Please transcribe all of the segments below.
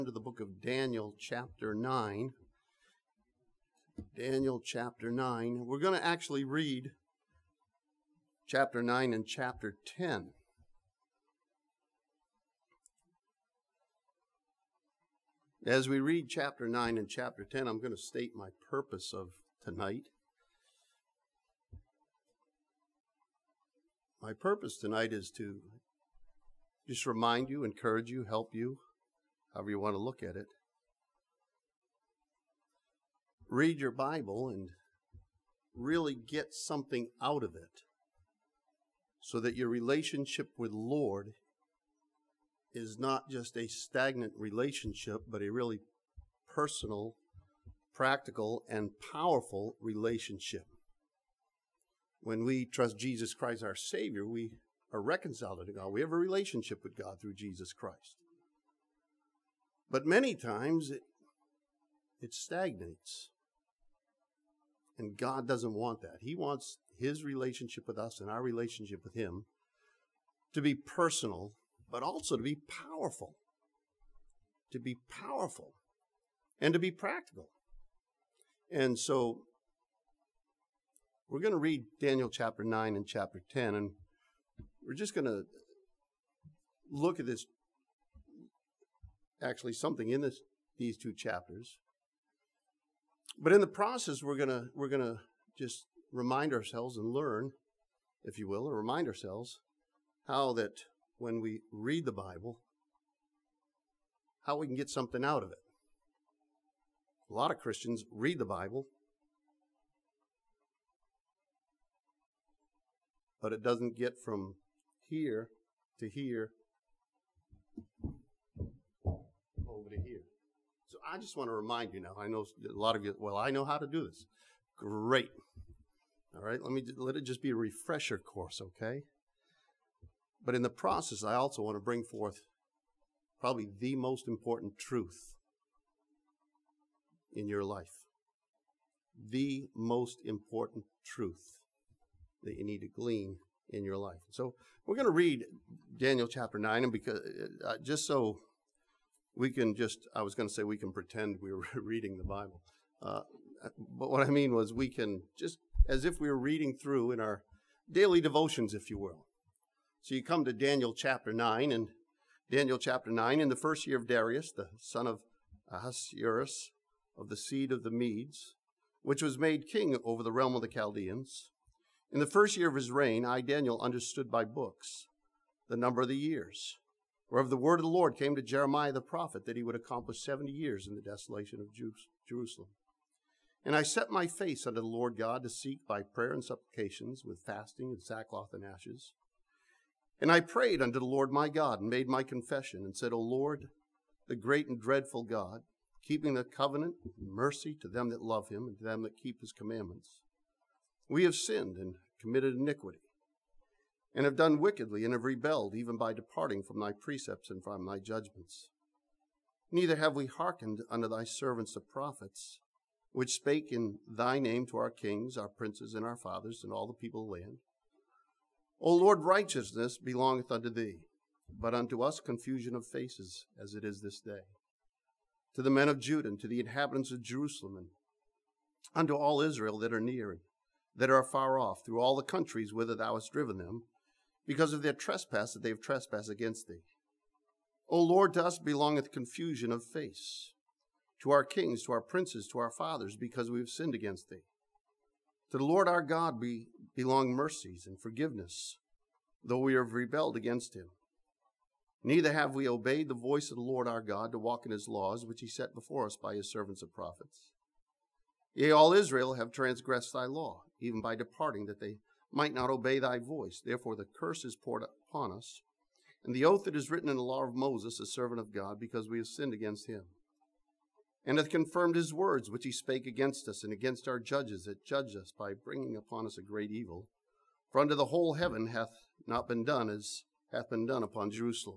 To the book of Daniel, chapter 9. Daniel, chapter 9. We're going to actually read chapter 9 and chapter 10. As we read chapter 9 and chapter 10, I'm going to state my purpose of tonight. My purpose tonight is to just remind you, encourage you, help you, however you want to look at it. Read your Bible and really get something out of it so that your relationship with the Lord is not just a stagnant relationship, but a really personal, practical, and powerful relationship. When we trust Jesus Christ our Savior, we are reconciled to God. We have a relationship with God through Jesus Christ. But many times it stagnates. And God doesn't want that. He wants His relationship with us and our relationship with Him to be personal, but also to be powerful. To be powerful and to be practical. And so we're going to read Daniel chapter 9 and chapter 10, and we're just going to look at this. Actually, something in these two chapters. But in the process, we're gonna just remind ourselves and learn, if you will, or remind ourselves how that when we read the Bible, how we can get something out of it. A lot of Christians read the Bible, but it doesn't get from here to here over to here. So I just want to remind you now, I know a lot of you, well, I know how to do this. Great. All right, let it just be a refresher course, okay? But in the process, I also want to bring forth probably the most important truth in your life. The most important truth that you need to glean in your life. So we're going to read Daniel chapter 9, and because just so we can I was going to say we can pretend we were reading the Bible. But what I mean was we can just, as if we were reading through in our daily devotions, if you will. So you come to Daniel chapter 9, and Daniel chapter 9, in the first year of Darius, the son of Ahasuerus, of the seed of the Medes, which was made king over the realm of the Chaldeans. In the first year of his reign, I, Daniel, understood by books the number of the years, whereof the word of the Lord came to Jeremiah the prophet, that he would accomplish 70 years in the desolation of Jerusalem. And I set my face unto the Lord God to seek by prayer and supplications with fasting and sackcloth and ashes. And I prayed unto the Lord my God and made my confession and said, O Lord, the great and dreadful God, keeping the covenant and mercy to them that love him and to them that keep his commandments. We have sinned and committed iniquity, and have done wickedly, and have rebelled, even by departing from thy precepts and from thy judgments. Neither have we hearkened unto thy servants the prophets, which spake in thy name to our kings, our princes, and our fathers, and all the people of the land. O Lord, righteousness belongeth unto thee, but unto us confusion of faces, as it is this day. To the men of Judah, and to the inhabitants of Jerusalem, and unto all Israel that are near, and that are far off, through all the countries whither thou hast driven them, because of their trespass that they have trespassed against thee. O Lord, to us belongeth confusion of face, to our kings, to our princes, to our fathers, because we have sinned against thee. To the Lord our God belong mercies and forgiveness, though we have rebelled against him. Neither have we obeyed the voice of the Lord our God to walk in his laws, which he set before us by his servants the prophets. Yea, all Israel have transgressed thy law, even by departing, that they might not obey thy voice. Therefore the curse is poured upon us, and the oath that is written in the law of Moses, the servant of God, because we have sinned against him. And hath confirmed his words, which he spake against us, and against our judges that judged us, by bringing upon us a great evil. For unto the whole heaven hath not been done as hath been done upon Jerusalem.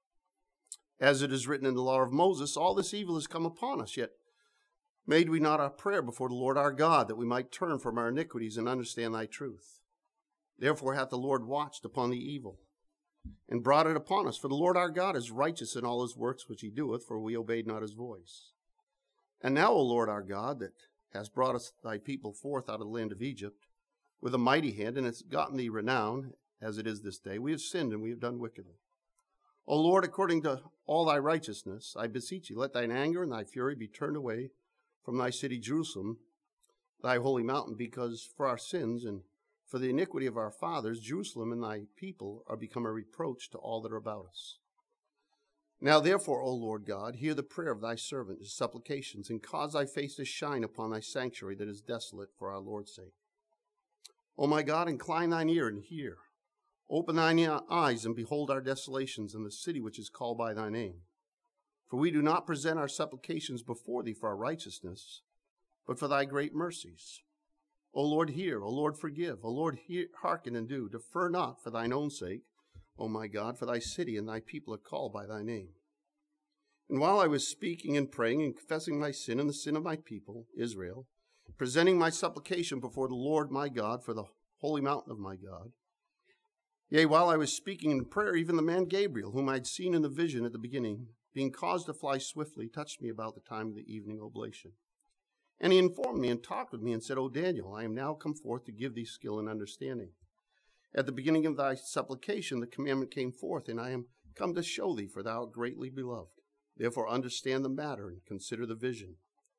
As it is written in the law of Moses, all this evil has come upon us, yet made we not our prayer before the Lord our God, that we might turn from our iniquities and understand thy truth. Therefore hath the Lord watched upon the evil, and brought it upon us. For the Lord our God is righteous in all his works which he doeth, for we obeyed not his voice. And now, O Lord our God, that hast brought us thy people forth out of the land of Egypt with a mighty hand, and hast gotten thee renown, as it is this day, we have sinned and we have done wickedly. O Lord, according to all thy righteousness, I beseech thee, let thine anger and thy fury be turned away from thy city Jerusalem, thy holy mountain, because for our sins and for the iniquity of our fathers, Jerusalem and thy people are become a reproach to all that are about us. Now therefore, O Lord God, hear the prayer of thy servant, his supplications, and cause thy face to shine upon thy sanctuary that is desolate for our Lord's sake. O my God, incline thine ear and hear. Open thine eyes and behold our desolations in the city which is called by thy name. For we do not present our supplications before thee for our righteousness, but for thy great mercies. O Lord, hear. O Lord, forgive. O Lord, hearken and do. Defer not for thine own sake, O my God, for thy city and thy people are called by thy name. And while I was speaking and praying and confessing my sin and the sin of my people, Israel, presenting my supplication before the Lord my God for the holy mountain of my God, yea, while I was speaking in prayer, even the man Gabriel, whom I had seen in the vision at the beginning, being caused to fly swiftly, touched me about the time of the evening oblation. And he informed me and talked with me and said, O Daniel, I am now come forth to give thee skill and understanding. At the beginning of thy supplication, the commandment came forth, and I am come to show thee, for thou art greatly beloved. Therefore understand the matter and consider the vision.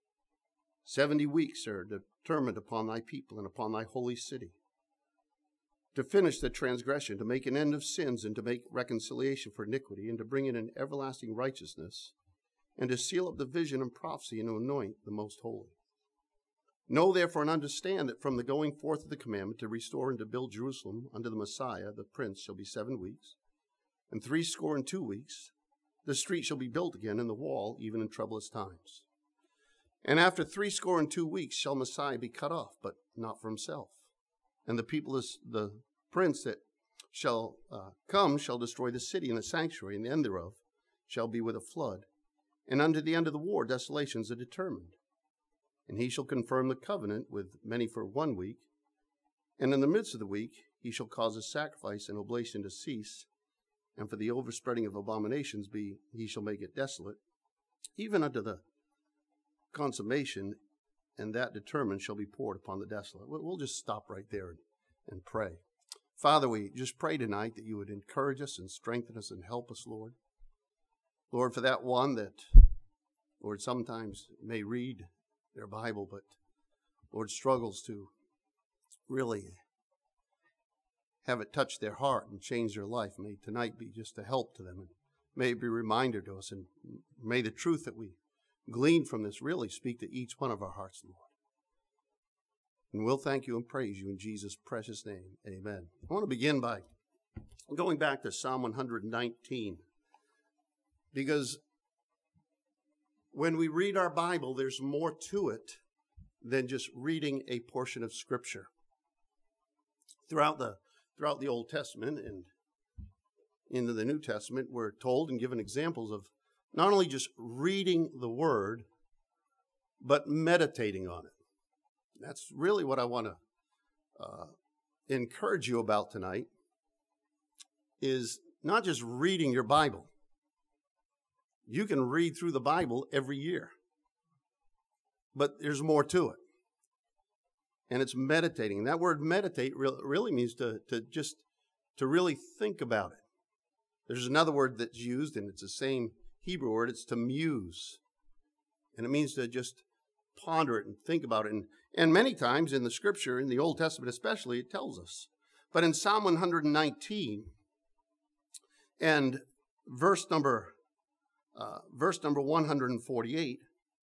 70 weeks are determined upon thy people and upon thy holy city, to finish the transgression, to make an end of sins, and to make reconciliation for iniquity, and to bring in an everlasting righteousness, and to seal up the vision and prophecy, and to anoint the most holy. Know therefore and understand that from the going forth of the commandment to restore and to build Jerusalem unto the Messiah, the Prince, shall be 7 weeks, and 62 weeks. The street shall be built again, and the wall, even in troublous times. And after 62 weeks shall Messiah be cut off, but not for himself. And the people, the Prince that shall come, shall destroy the city and the sanctuary, and the end thereof shall be with a flood. And unto the end of the war desolations are determined. And he shall confirm the covenant with many for 1 week. And in the midst of the week he shall cause a sacrifice and oblation to cease. And for the overspreading of abominations he shall make it desolate, even unto the consummation, and that determined shall be poured upon the desolate. We'll just stop right there and pray. Father, we just pray tonight that you would encourage us and strengthen us and help us, Lord. Lord, for that one that, Lord, sometimes may read their Bible, but, Lord, struggles to really have it touch their heart and change their life. May tonight be just a help to them, and may it be a reminder to us, and may the truth that we glean from this really speak to each one of our hearts, Lord. And we'll thank you and praise you in Jesus' precious name. Amen. I want to begin by going back to Psalm 119, because when we read our Bible, there's more to it than just reading a portion of Scripture. Throughout the Old Testament and into the New Testament, we're told and given examples of not only just reading the Word, but meditating on it. That's really what I want to encourage you about tonight, is not just reading your Bible. You can read through the Bible every year, but there's more to it. And it's meditating. And that word meditate really means to really think about it. There's another word that's used, and it's the same Hebrew word. It's to muse. And it means to just ponder it and think about it. And many times in the Scripture, in the Old Testament especially, it tells us. But in Psalm 119 and verse number 148,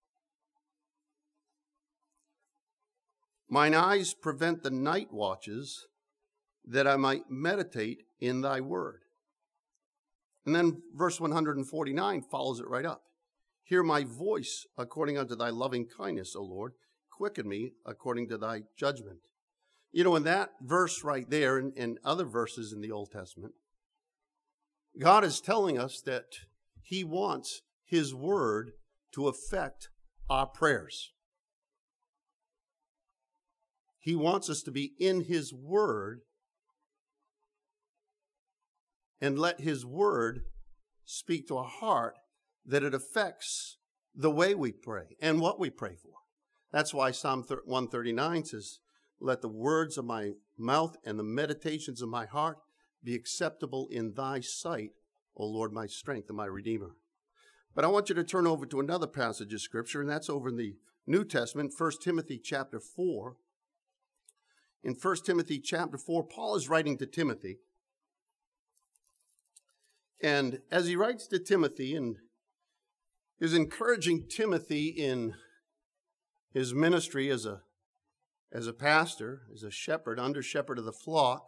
mine eyes prevent the night watches, that I might meditate in thy word. And then verse 149 follows it right up. Hear my voice according unto thy loving kindness, O Lord. Quicken me according to thy judgment. You know, in that verse right there and other verses in the Old Testament, God is telling us that he wants his word to affect our prayers. He wants us to be in his word and let his word speak to our heart, that it affects the way we pray and what we pray for. That's why Psalm 139 says, let the words of my mouth and the meditations of my heart be acceptable in thy sight, O Lord, my strength and my Redeemer. But I want you to turn over to another passage of Scripture, and that's over in the New Testament, 1 Timothy chapter 4. In 1 Timothy chapter 4, Paul is writing to Timothy. And as he writes to Timothy and is encouraging Timothy in his ministry as a pastor, as a shepherd, under shepherd of the flock,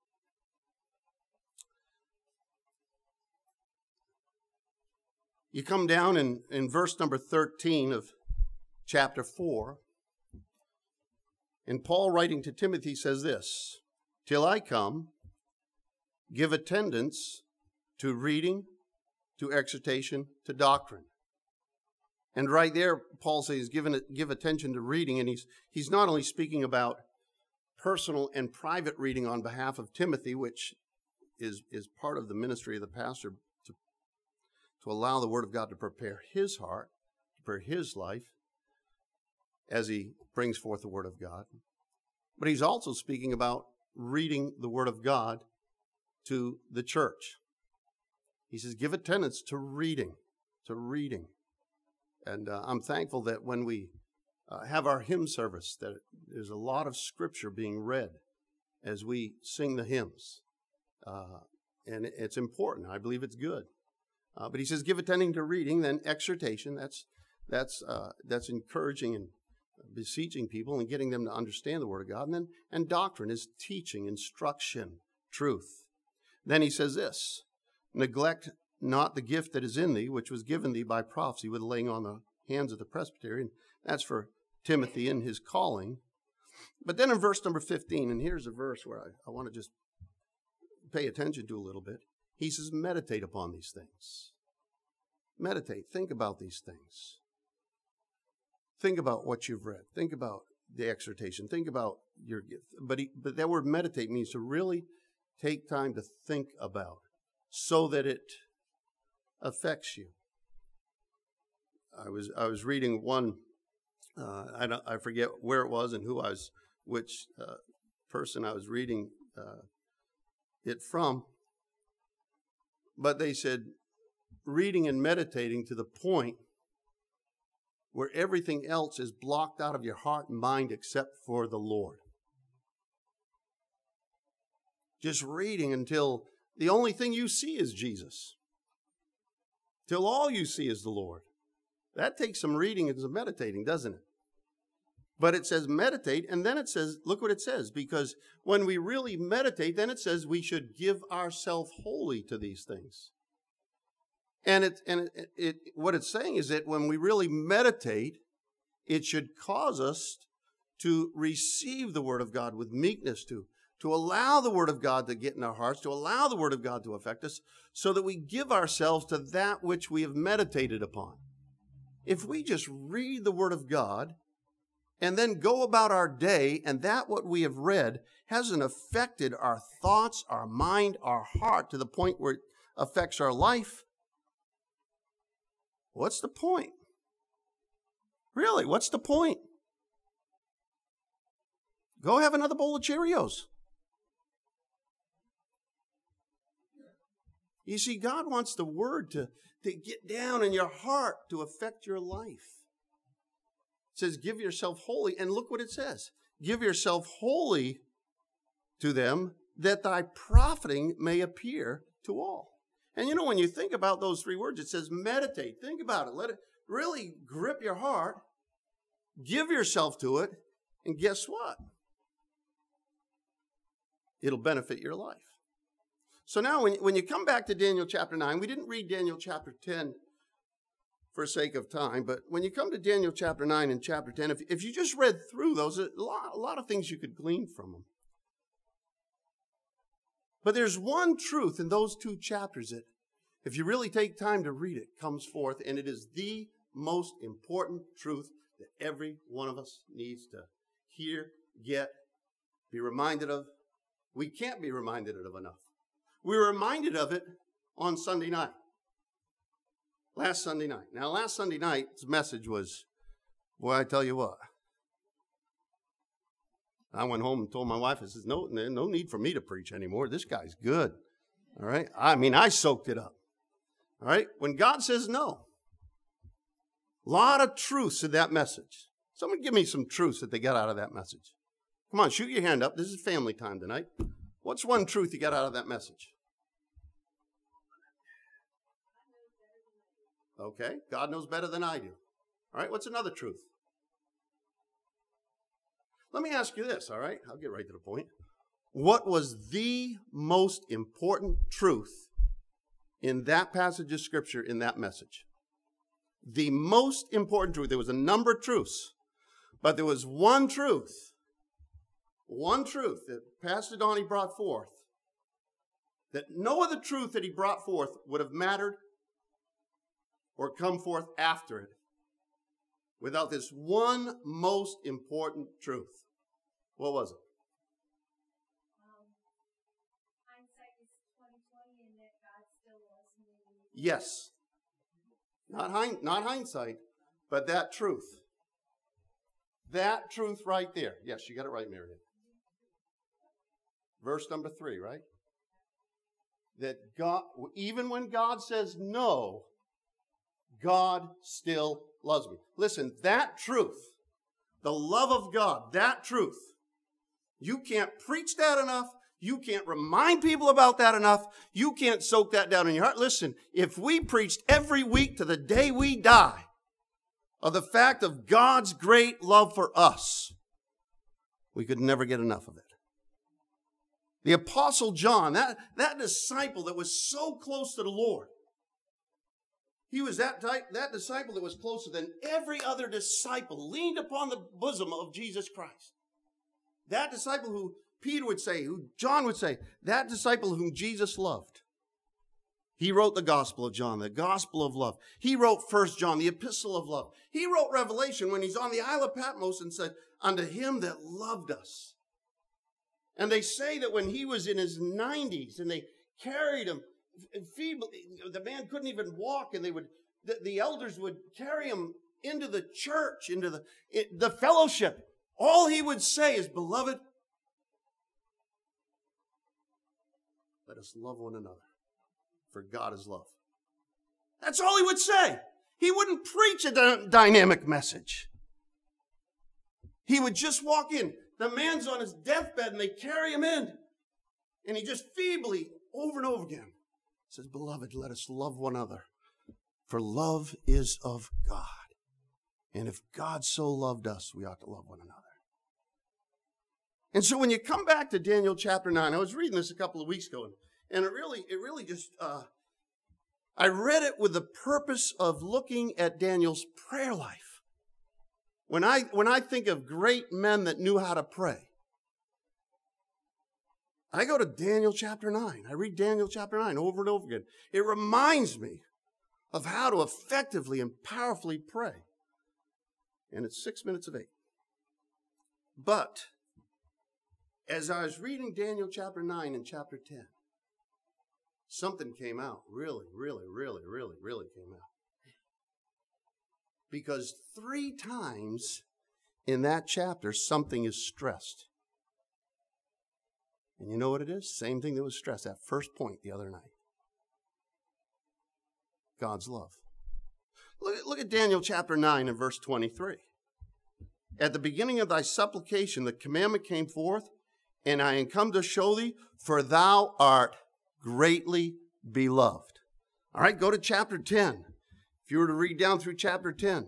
you come down in verse number 13 of chapter 4, and Paul writing to Timothy says this, till I come, give attendance to reading, to exhortation, to doctrine. And right there, Paul says, give attention to reading, and he's not only speaking about personal and private reading on behalf of Timothy, which is part of the ministry of the pastor, to allow the Word of God to prepare his heart, to prepare his life as he brings forth the Word of God. But he's also speaking about reading the Word of God to the church. He says, give attendance to reading, And I'm thankful that when we have our hymn service, that there's a lot of Scripture being read as we sing the hymns. And it's important. I believe it's good. But he says, give attending to reading, then exhortation. That's encouraging and beseeching people and getting them to understand the Word of God. And doctrine is teaching, instruction, truth. Then he says this, neglect not the gift that is in thee, which was given thee by prophecy with laying on the hands of the presbytery. And that's for Timothy and his calling. But then in verse number 15, and here's a verse where I want to just pay attention to a little bit. He says, meditate upon these things. Meditate. Think about these things. Think about what you've read. Think about the exhortation. Think about your gift. But that word meditate means to really take time to think about so that it affects you. I was reading one, I forget where it was and which person I was reading it from. But they said, reading and meditating to the point where everything else is blocked out of your heart and mind except for the Lord. Just reading until the only thing you see is Jesus. Till all you see is the Lord. That takes some reading and some meditating, doesn't it? But it says meditate, and then it says, look what it says, because when we really meditate, then it says we should give ourselves wholly to these things. And what it's saying is that when we really meditate, it should cause us to receive the Word of God with meekness, to allow the Word of God to get in our hearts, to allow the Word of God to affect us, so that we give ourselves to that which we have meditated upon. If we just read the Word of God and then go about our day, and that what we have read hasn't affected our thoughts, our mind, our heart to the point where it affects our life, what's the point? Really, what's the point? Go have another bowl of Cheerios. You see, God wants the Word to get down in your heart to affect your life. It says, give yourself wholly. And look what it says. Give yourself wholly to them, that thy profiting may appear to all. And you know, when you think about those three words, it says meditate. Think about it. Let it really grip your heart. Give yourself to it. And guess what? It'll benefit your life. So now when you come back to Daniel chapter 9, we didn't read Daniel chapter 10 for sake of time, but when you come to Daniel chapter 9 and chapter 10, if you just read through those, a lot of things you could glean from them. But there's one truth in those two chapters that, if you really take time to read it, comes forth, and it is the most important truth that every one of us needs to hear, get, be reminded of. We can't be reminded of enough. We were reminded of it on Sunday night. Last Sunday night. Now, last Sunday night's message was, boy, I tell you what. I went home and told my wife, I says, no need for me to preach anymore. This guy's good. All right? I mean, I soaked it up. All right? When God says no, a lot of truths in that message. Someone give me some truths that they got out of that message. Come on, shoot your hand up. This is family time tonight. What's one truth you got out of that message? Okay, God knows better than I do. All right, what's another truth? Let me ask you this, all right? I'll get right to the point. What was the most important truth in that passage of Scripture, in that message? The most important truth. There was a number of truths, but there was one truth that Pastor Donnie brought forth, that no other truth that he brought forth would have mattered or come forth after it without this one most important truth. What was it? Hindsight is 20/20, and that God still loves me. Yes. Not hindsight, but that truth. That truth right there. Yes, you got it right, Miriam. Verse number 3, right? That God, even when God says no, God still loves me. Listen, that truth, the love of God, that truth, you can't preach that enough. You can't remind people about that enough. You can't soak that down in your heart. Listen, if we preached every week to the day we die of the fact of God's great love for us, we could never get enough of it. The Apostle John, that disciple that was so close to the Lord, he was that disciple that was closer than every other disciple, leaned upon the bosom of Jesus Christ. That disciple who Peter would say, who John would say, that disciple whom Jesus loved. He wrote the Gospel of John, the Gospel of love. He wrote 1 John, the Epistle of love. He wrote Revelation when he's on the Isle of Patmos and said, unto him that loved us. And they say that when he was in his 90s and they carried him feeble, the man couldn't even walk, and the elders would carry him into the church, into the fellowship. All he would say is, beloved, let us love one another, for God is love. That's all he would say. He wouldn't preach a dynamic message. He would just walk in. The man's on his deathbed and they carry him in. And he just feebly, over and over again, says, beloved, let us love one another, for love is of God. And if God so loved us, we ought to love one another. And so when you come back to Daniel chapter 9, I was reading this a couple of weeks ago, and it really just, I read it with the purpose of looking at Daniel's prayer life. When I think of great men that knew how to pray, I go to Daniel chapter 9. I read Daniel chapter 9 over and over again. It reminds me of how to effectively and powerfully pray. And it's 6 minutes of 8. But as I was reading Daniel chapter 9 and chapter 10, something came out. Really came out. Because 3 times in that chapter, something is stressed. And you know what it is? Same thing that was stressed, that first point the other night. God's love. Look at Daniel chapter 9 and verse 23. At the beginning of thy supplication, the commandment came forth, and I am come to show thee, for thou art greatly beloved. All right, go to chapter 10. If you were to read down through chapter 10,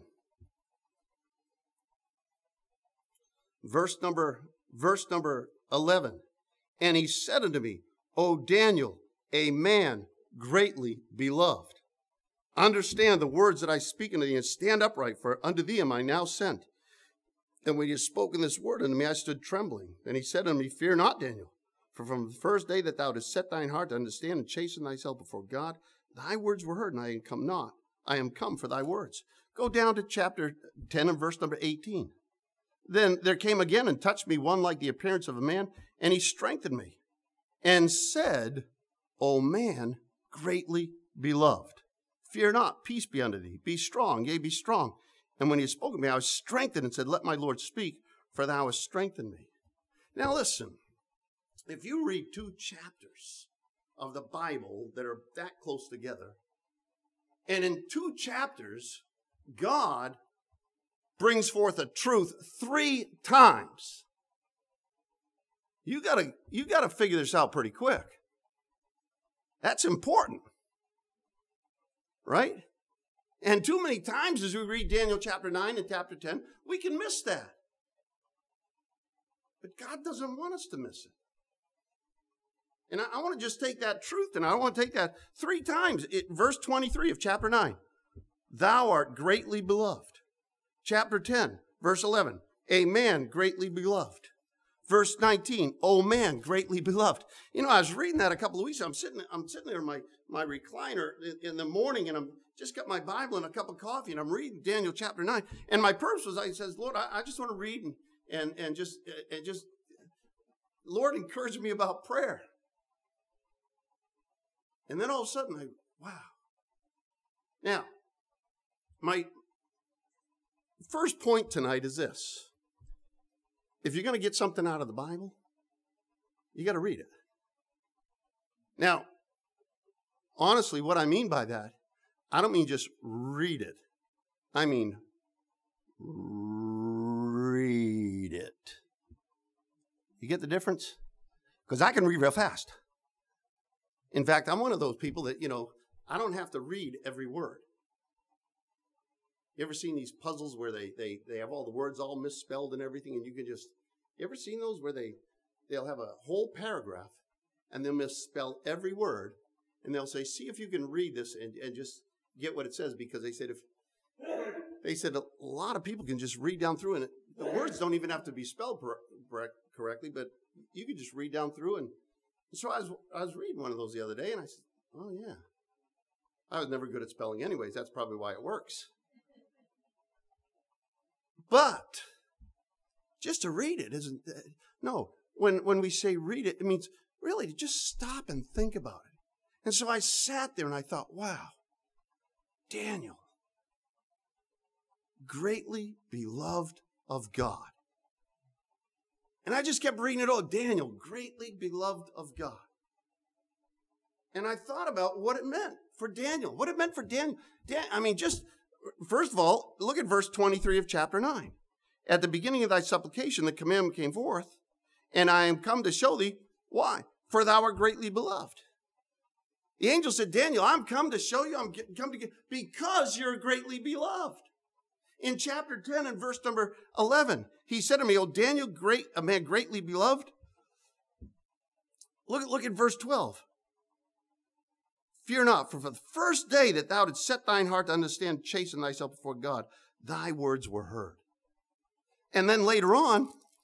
verse number 11, and he said unto me, O Daniel, a man greatly beloved, understand the words that I speak unto thee, and stand upright, for unto thee am I now sent. And when he had spoken this word unto me, I stood trembling. And he said unto me, fear not, Daniel, for from the first day that thou didst set thine heart to understand and chasten thyself before God, thy words were heard, and I am come for thy words. Go down to chapter 10 and verse number 18. Then there came again and touched me one like the appearance of a man, and he strengthened me and said, O man, greatly beloved. Fear not, peace be unto thee. Be strong, yea, be strong. And when he had spoken to me, I was strengthened and said, let my Lord speak, for thou hast strengthened me. Now listen, if you read 2 chapters of the Bible that are that close together, and in 2 chapters, God brings forth a truth 3 times, you gotta figure this out pretty quick. That's important, right? And too many times as we read Daniel chapter 9 and chapter 10, we can miss that. But God doesn't want us to miss it. And I want to just take that truth, and I want to take that 3 times. Verse 23 of chapter 9, thou art greatly beloved. Chapter 10, verse 11, a man greatly beloved. Verse 19, oh man, greatly beloved. You know, I was reading that a couple of weeks ago. I'm sitting there in my recliner in the morning, and I'm just got my Bible and a cup of coffee, and I'm reading Daniel chapter 9. And my purpose was, I says, Lord, I just want to read and just Lord, encourage me about prayer. And then all of a sudden, wow. Now, my first point tonight is this. If you're going to get something out of the Bible, you got to read it. Now, honestly, what I mean by that, I don't mean just read it. I mean, read it. You get the difference? Because I can read real fast. In fact, I'm one of those people that, I don't have to read every word. You ever seen these puzzles where they have all the words all misspelled and everything, and you ever seen those where they'll have a whole paragraph and they'll misspell every word, and they'll say, see if you can read this and just get what it says, because they said a lot of people can just read down through, and the words don't even have to be spelled correctly, but you can just read down through. And so I was reading one of those the other day, and I said, oh yeah. I was never good at spelling anyways. That's probably why it works. But just to read it isn't, no. When we say read it, it means really to just stop and think about it. And so I sat there and I thought, wow, Daniel, greatly beloved of God. And I just kept reading it, oh, Daniel, greatly beloved of God. And I thought about what it meant for Daniel. What it meant for Daniel. Just, first of all, look at verse 23 of chapter 9. At the beginning of thy supplication, the commandment came forth, and I am come to show thee why. For thou art greatly beloved. The angel said, Daniel, I'm come to show you, because you're greatly beloved. In chapter 10 and verse number 11, he said to me, O Daniel, a man greatly beloved. Look at verse 12. Fear not, for the first day that thou didst set thine heart to understand, chasten thyself before God, thy words were heard. And then later on,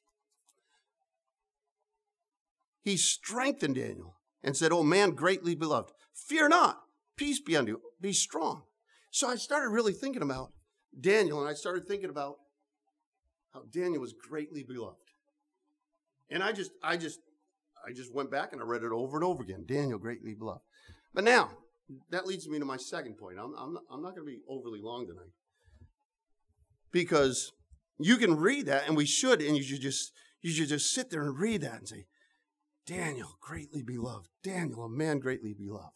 he strengthened Daniel and said, O man greatly beloved, fear not, peace be unto you, be strong. So I started really thinking about Daniel, and I started thinking about how Daniel was greatly beloved. And I just went back and I read it over and over again. Daniel, greatly beloved. But now, that leads me to my second point. I'm not going to be overly long tonight. Because you can read that, and we should, and you should just sit there and read that and say, Daniel, greatly beloved. Daniel, a man greatly beloved.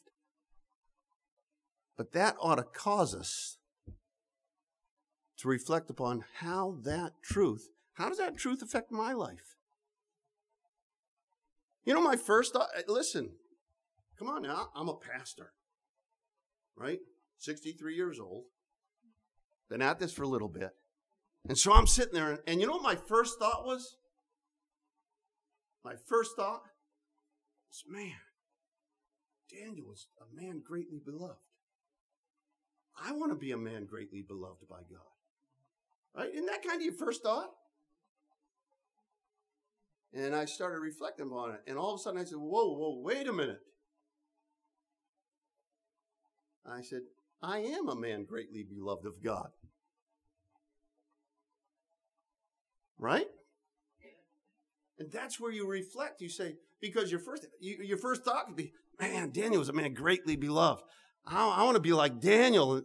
But that ought to cause us to reflect upon how does that truth affect my life? My first thought, listen, come on now, I'm a pastor, right? 63 years old, been at this for a little bit. And so I'm sitting there, and you know what my first thought was? My first thought was, man, Daniel was a man greatly beloved. I want to be a man greatly beloved by God. Right? Isn't that kind of your first thought? And I started reflecting on it. And all of a sudden I said, whoa, wait a minute. I said, I am a man greatly beloved of God. Right? And that's where you reflect. You say, because your first thought could be, man, Daniel was a man greatly beloved. I want to be like Daniel.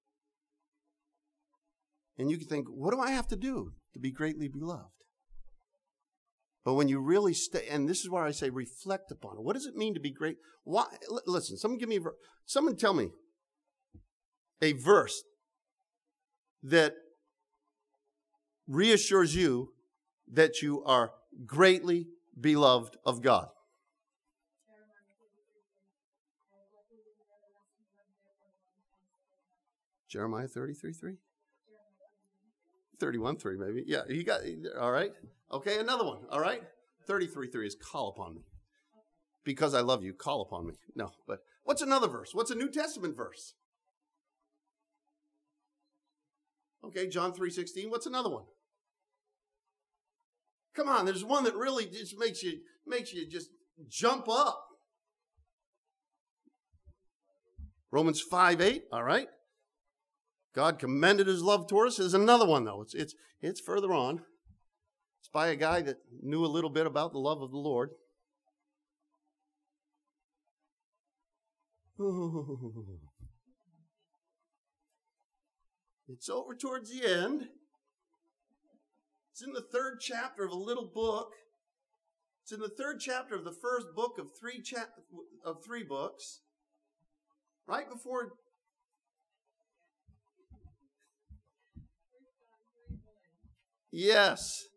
And you can think, what do I have to do to be greatly beloved? But when you really stay, and this is where I say reflect upon it. What does it mean to be great? Why? Listen, someone tell me a verse that reassures you that you are greatly beloved of God. Jeremiah 33:3? 31:3 maybe. Yeah, you got, all right. Okay, another one, all right. 33:3 is call upon me. Because I love you, call upon me. No, but what's another verse? What's a New Testament verse? Okay, John 3:16. What's another one? Come on, there's one that really just makes you just jump up. Romans 5:8, all right. God commended his love toward us. There's another one, though. It's further on. It's by a guy that knew a little bit about the love of the Lord. It's over towards the end. It's in the 3rd chapter of a little book. It's in the 3rd chapter of the first book of three books. Right before. Yes.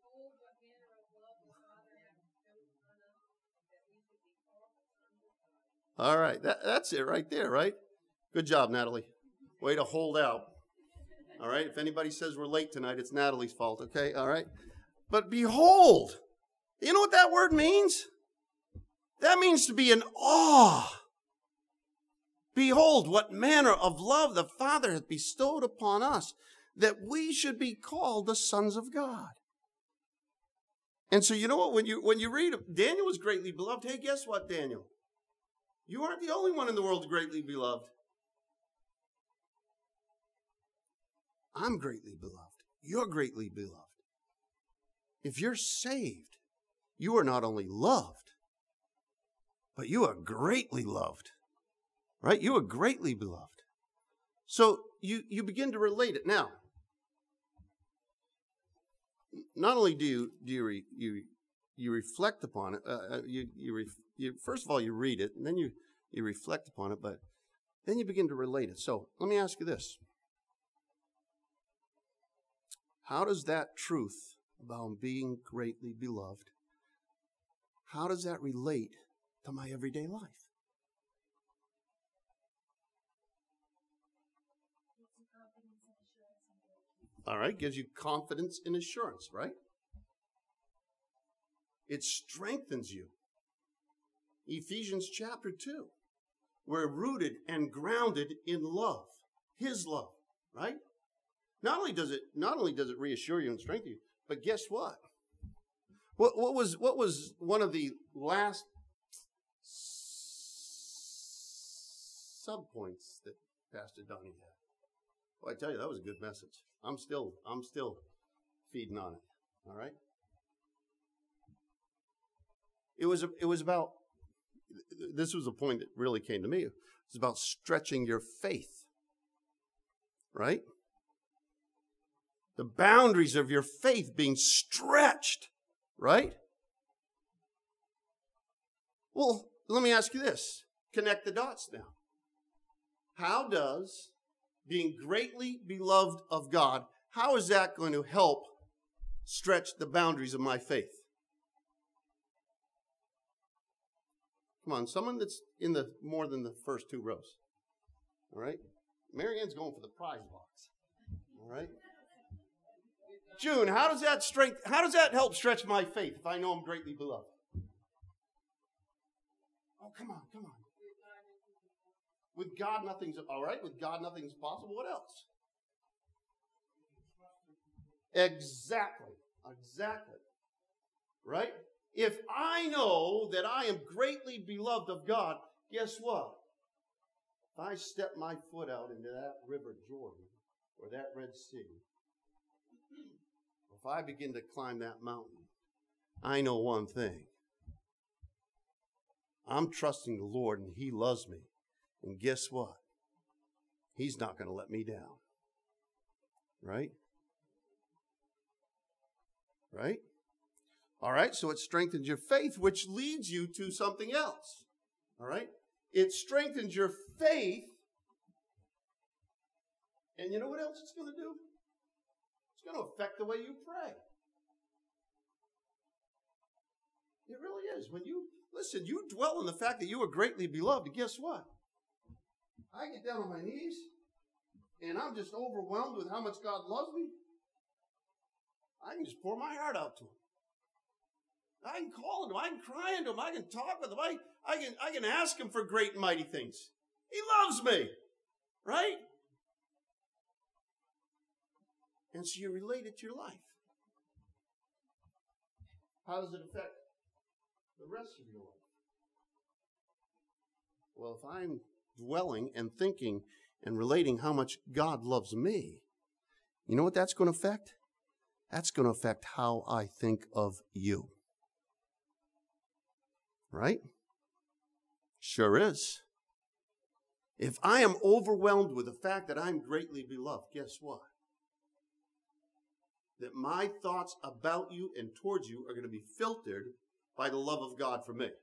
All right. That's it right there, right? Good job, Natalie. Way to hold out. All right. If anybody says we're late tonight, it's Natalie's fault. Okay. All right. But behold, you know what that word means? That means to be in awe. Behold, what manner of love the Father hath bestowed upon us, that we should be called the sons of God. And so you know what? When you read, Daniel was greatly beloved. Hey, guess what, Daniel? You aren't the only one in the world greatly beloved. I'm greatly beloved. You're greatly beloved. If you're saved, you are not only loved, but you are greatly loved. Right? You are greatly beloved. So you begin to relate it. Now, not only do you reflect upon it, first of all, you read it, and then you reflect upon it, but then you begin to relate it. So let me ask you this. How does that truth about being greatly beloved, how does that relate to my everyday life? All right, gives you confidence and assurance, right? It strengthens you. Ephesians chapter 2. We're rooted and grounded in love, his love, right? Not only does it reassure you and strengthen you, but guess what? What was one of the last subpoints that Pastor Donnie had? Well, I tell you, that was a good message. I'm still feeding on it. All right. It was about. This was a point that really came to me. It's about stretching your faith. Right. The boundaries of your faith being stretched. Right. Well, let me ask you this. Connect the dots now. How does being greatly beloved of God, how is that going to help stretch the boundaries of my faith? Come on, someone that's in the more than the first two rows. All right? Mary Ann's going for the prize box. All right? June, how does that help stretch my faith if I know I'm greatly beloved? Oh, come on. With God, nothing's all right. With God, nothing's possible. What else? Exactly. Right? If I know that I am greatly beloved of God, guess what? If I step my foot out into that river Jordan or that Red Sea, if I begin to climb that mountain, I know one thing. I'm trusting the Lord and He loves me. And guess what? He's not going to let me down. Right? Right? All right, so it strengthens your faith, which leads you to something else. All right? It strengthens your faith. And you know what else it's going to do? It's going to affect the way you pray. It really is. When you, listen, you dwell on the fact that you are greatly beloved, and guess what? I get down on my knees, and I'm just overwhelmed with how much God loves me. I can just pour my heart out to Him. I can call Him. I can cry into Him. I can talk with Him. I can ask Him for great and mighty things. He loves me. Right? And so you relate it to your life. How does it affect the rest of your life? Well, if I'm dwelling and thinking and relating how much God loves me, you know what that's going to affect? That's going to affect how I think of you. Right? Sure is. If I am overwhelmed with the fact that I'm greatly beloved, guess what? That my thoughts about you and towards you are going to be filtered by the love of God for me.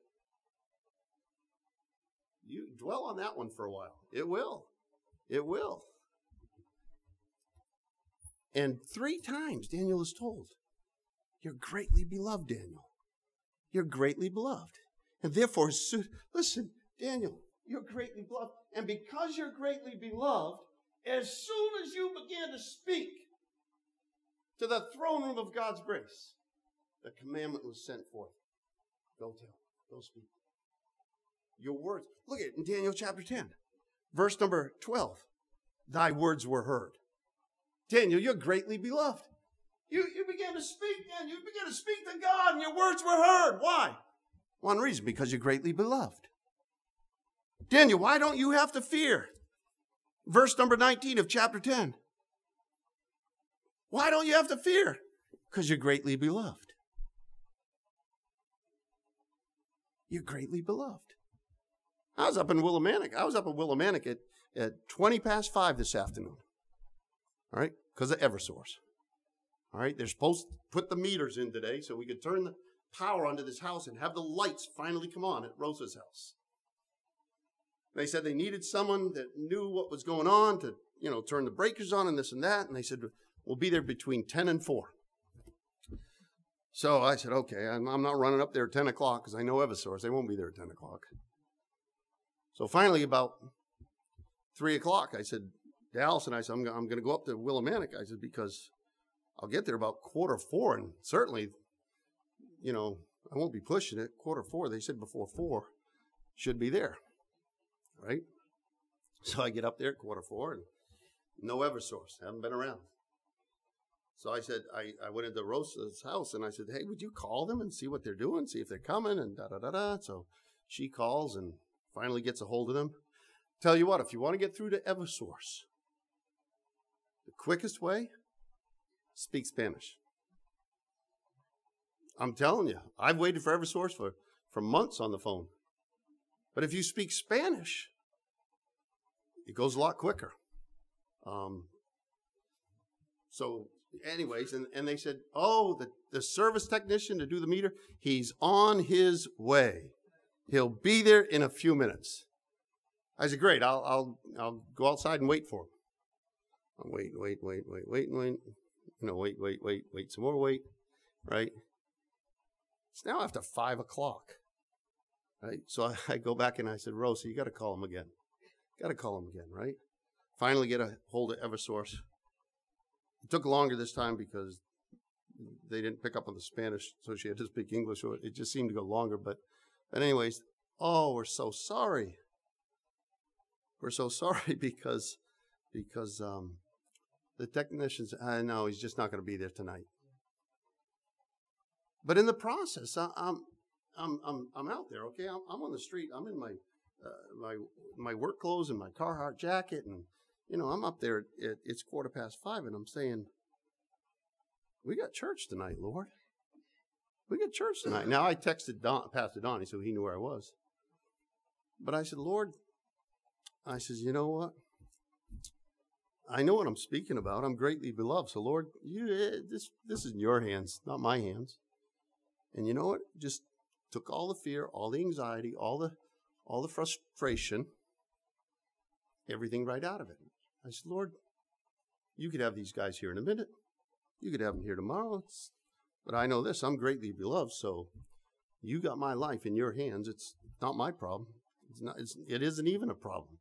You dwell on that one for a while. It will. It will. And 3 times Daniel is told, you're greatly beloved, Daniel. You're greatly beloved. And therefore, listen, Daniel, you're greatly beloved. And because you're greatly beloved, as soon as you began to speak to the throne room of God's grace, the commandment was sent forth. Go tell, go speak. Your words. Look at it in Daniel chapter 10, verse number 12. Thy words were heard. Daniel, you're greatly beloved. You began to speak, Daniel. You began to speak to God, and your words were heard. Why? One reason, because you're greatly beloved. Daniel, why don't you have to fear? Verse number 19 of chapter 10. Why don't you have to fear? Because you're greatly beloved. You're greatly beloved. I was up in Willimantic at 20 past 5 this afternoon. All right? Because of Eversource. All right? They're supposed to put the meters in today so we could turn the power onto this house and have the lights finally come on at Rosa's house. They said they needed someone that knew what was going on to, turn the breakers on and this and that. And they said, we'll be there between 10 and 4. So I said, okay, I'm not running up there at 10 o'clock because I know Eversource. They won't be there at 10 o'clock. So finally, about 3 o'clock, I said, Dallas and I said, I'm going to go up to Willimantic. I said, because I'll get there about 3:45, and certainly, I won't be pushing it. 3:45, they said before 4, should be there, right? So I get up there at 3:45, and no Eversource, haven't been around. So I said, I went into Rosa's house, and I said, hey, would you call them and see what they're doing, see if they're coming, and da-da-da-da. So she calls and finally gets a hold of them. Tell you what, if you want to get through to Eversource, the quickest way, speak Spanish. I'm telling you, I've waited for Eversource for months on the phone. But if you speak Spanish, it goes a lot quicker. So anyways, and they said, the service technician to do the meter, he's on his way. He'll be there in a few minutes. I said, great, I'll go outside and wait for him. I'll wait, some more wait, right? It's now after 5 o'clock, right? So I go back and I said, Rosa, you got to call him again. Right? Finally get a hold of Eversource. It took longer this time because they didn't pick up on the Spanish, so she had to speak English, so it just seemed to go longer. But anyways, we're so sorry. We're so sorry because the technicians, I know he's just not going to be there tonight. But in the process, I'm out there, okay? I'm on the street. I'm in my work clothes and my Carhartt jacket, and I'm up there. It's 5:15, and I'm saying, "We got church tonight, Lord." We got church tonight. Now, I texted Pastor Donnie, so he knew where I was. But I said, Lord, I says, you know what? I know what I'm speaking about. I'm greatly beloved. So, Lord, this is in your hands, not my hands. And you know what? Just took all the fear, all the anxiety, all the frustration, everything right out of it. I said, Lord, you could have these guys here in a minute. You could have them here tomorrow. But I know this, I'm greatly beloved, so you got my life in your hands. It's not my problem. It isn't even a problem.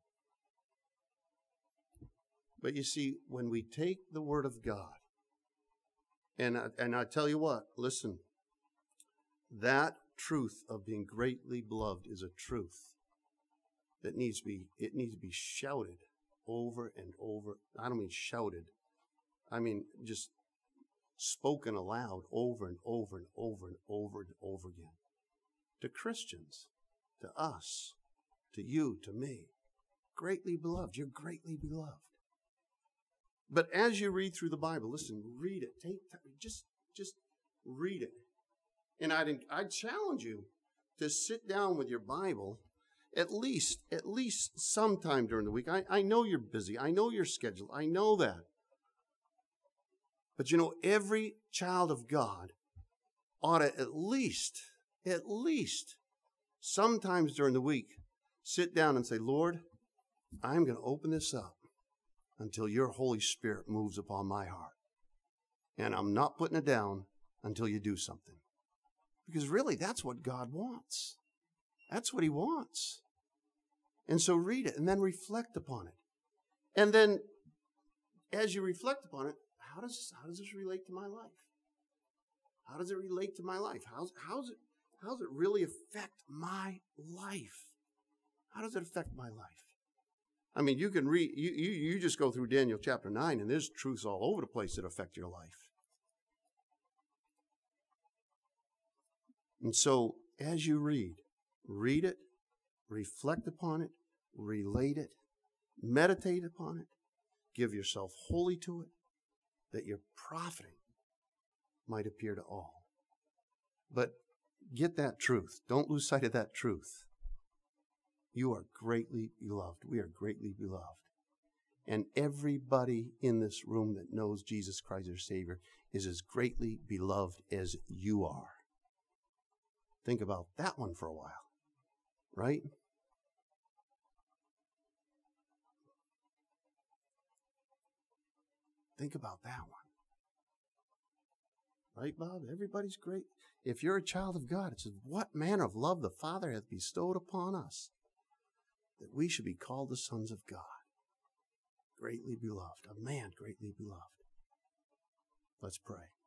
But you see, when we take the Word of God, and I tell you what, listen, that truth of being greatly beloved is a truth that needs to be shouted over and over. I don't mean shouted. I mean just spoken aloud over and over and over and over and over again. To Christians, to us, to you, to me. Greatly beloved. You're greatly beloved. But as you read through the Bible, listen, read it. Take time. Just read it. And I'd challenge you to sit down with your Bible at least sometime during the week. I know you're busy. I know your schedule. I know that. But you know, every child of God ought to at least sometimes during the week sit down and say, Lord, I'm going to open this up until your Holy Spirit moves upon my heart. And I'm not putting it down until you do something. Because really, that's what God wants. That's what he wants. And so read it and then reflect upon it. And then as you reflect upon it, how does this relate to my life? How does it relate to my life? How does it really affect my life? How does it affect my life? I mean, you can read, you just go through Daniel chapter 9, and there's truths all over the place that affect your life. And so, as you read it, reflect upon it, relate it, meditate upon it, give yourself wholly to it, that your profiting might appear to all. But get that truth. Don't lose sight of that truth. You are greatly beloved. We are greatly beloved. And everybody in this room that knows Jesus Christ as Savior is as greatly beloved as you are. Think about that one for a while, right? Think about that one. Right, Bob? Everybody's great. If you're a child of God, it says, what manner of love the Father hath bestowed upon us, that we should be called the sons of God. Greatly beloved. A man greatly beloved. Let's pray.